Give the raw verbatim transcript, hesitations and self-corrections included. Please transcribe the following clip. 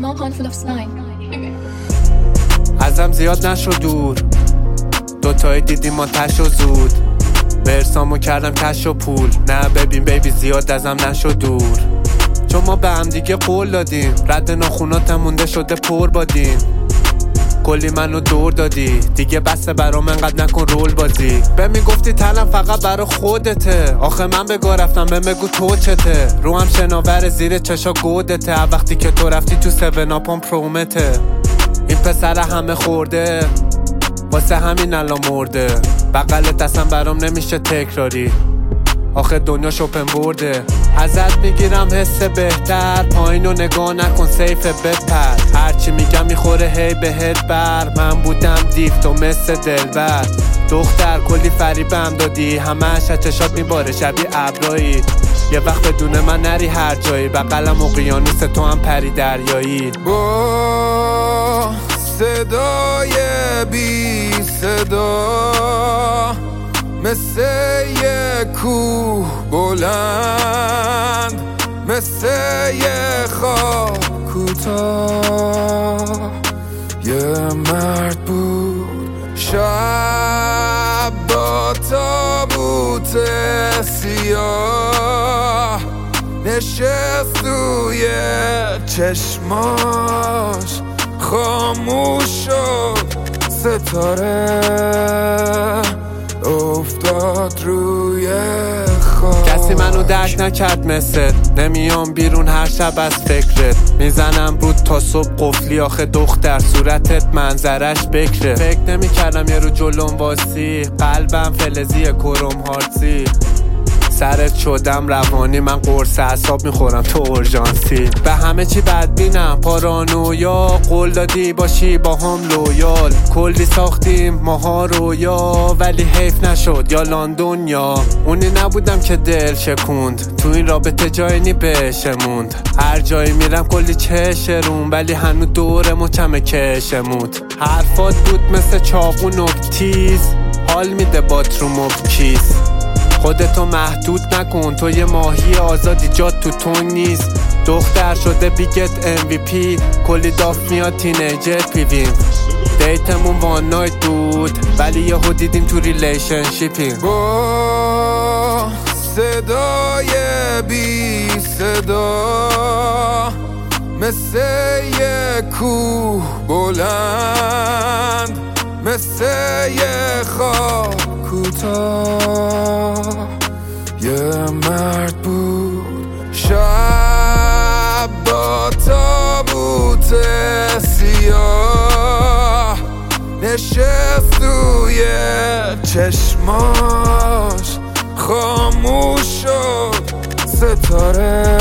One handful of slime. ازم زیاد نشو دور، دوتایی دیدیم ما تش و زود، برسامو کردم کش و پول. نه ببین بیبی زیاد ازم نشو دور، چون ما به هم دیگه قول دادیم، رد ناخوناتم مونده شده پر بادیم. کلی منو دور دادی دیگه، بسه برام انقدر نکن رول بازی. به میگفتی تنم فقط برا خودته، آخه من بگاه رفتم به مگو تو چته. رو هم شناور زیر چشا گودته، وقتی که تو رفتی تو سون اپم پرومته. این پسر همه خورده واسه همین الان مرده، بغلت اصلا برام نمیشه تکراری، آخه دنیا شوپن برده. ازت میگیرم حس بهتر، پایین رو نگاه نکن سیفه بپر. هرچی میگم میخوره هی بهت بر، من بودم دیو تو مثل دلبر. دختر کلی فریبم دادی، همه چشات میباره شبیه ابرایی. یه وقت بدون من نری هر جایی، بغلم اقیانوس تو هم پری دریایی. با صدای بی صدا مثل یه کوه بلند، مثل یه خواب کوتاه، یه مرد بود شب با تابوت سیاه، نشست توی چشماش خاموش شد ستاره، افتاد روی خواب. کسی منو درک نکرد مثل، نمیام بیرون هر شب از فکرت، میزنم رود تا صبح قفلی. آخه دختر صورتت منظرش بکره، فکر نمیکردم یه رو جلوم واسی، قلبم فلزی کروم هارتسی. سرت شدم روانی، من قرص اعصاب میخورم تو اورژانسی. به همه چی بدبینم پارانویا، قول دادی باشی با هم لویال. کلی ساختیم ماها رویا، ولی حیف نشد یا لندن یا اونی نبودم که دل شکوند. تو این رابطه جایی نی بشموند، هر جایی میرم کلی چشرون، ولی هنو دور مچمه کشمود. حرفات بود مثل چاقو نکتیز، حال میده باتروم و کیس. خودتو محدود نکن، تو یه ماهی آزادی جات تو تنگ نیست. دختر شده بیگت ام وی پی، کلی داف میاد تینیجر پیویم. دیتمون وان نایت بود، ولی یهو دیدیم تو ریلیشنشیپیم. با صدای بی صدا مثل یه کوه بلند، مثل یه خواب کوتاه، یه مرد بود شب با تابوت سیاه، نشست توی چشماش خاموش شد ستاره،